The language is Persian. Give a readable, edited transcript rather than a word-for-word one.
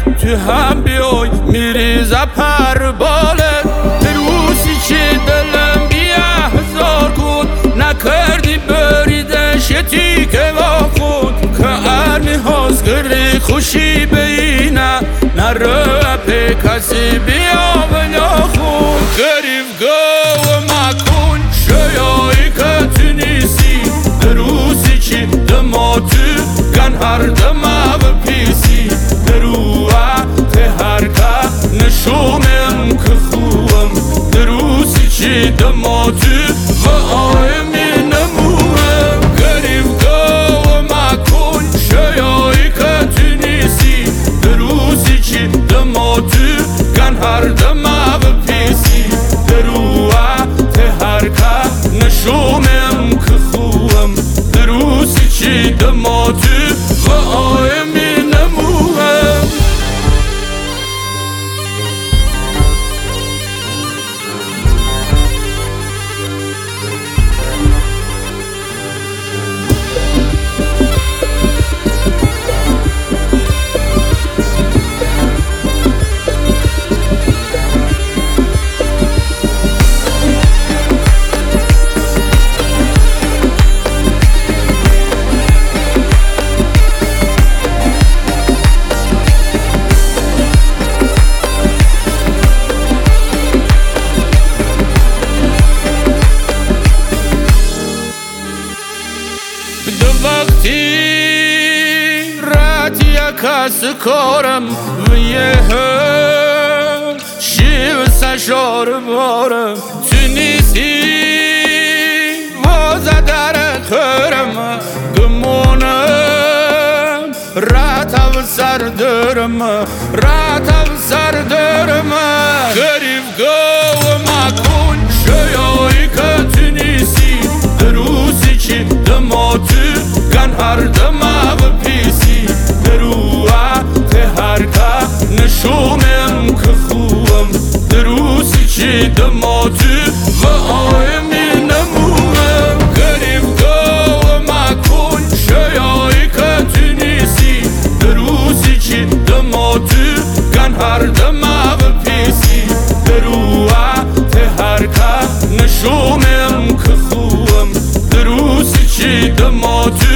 تو هم بیای میریزه پر بالت روزی که دلم بی احزار کن نکردی بریدش تیکه و خود که ارمی هاز گری خوشی بینه نره پی کسی بیا بیا خود گریف گو مکن شیایی که تو نیستی روزی که دما تو گن هر دما و پیسی دروه ته هر که نشومم که خوبم روزی که دما تو و آیمی نمومم گریف گو مکن شیایی که تو نیستی روزی که دما تو گن هر دما و پیسی دروه ته هر که نشومم که خوبم روزی که دما تو و آیمی نمومم وقتی رات یکاس کارم و یه شیو سشار بارم تو نیستی وازه در خرم گمونم راتم سر درم راتم سر درم گریف گو مکن شیایی که تو نیستی روزی که دما تو گن هر دما و پیسی دروه ته هر که نشومم که خوبم روزی که دما تو و آیمی نمومم گریف گو مکن شیایی که تو نیستی روزی که دما تو گن هر دما و پیسی دروه ته هر که نشومم که خوبم روزی که دما تو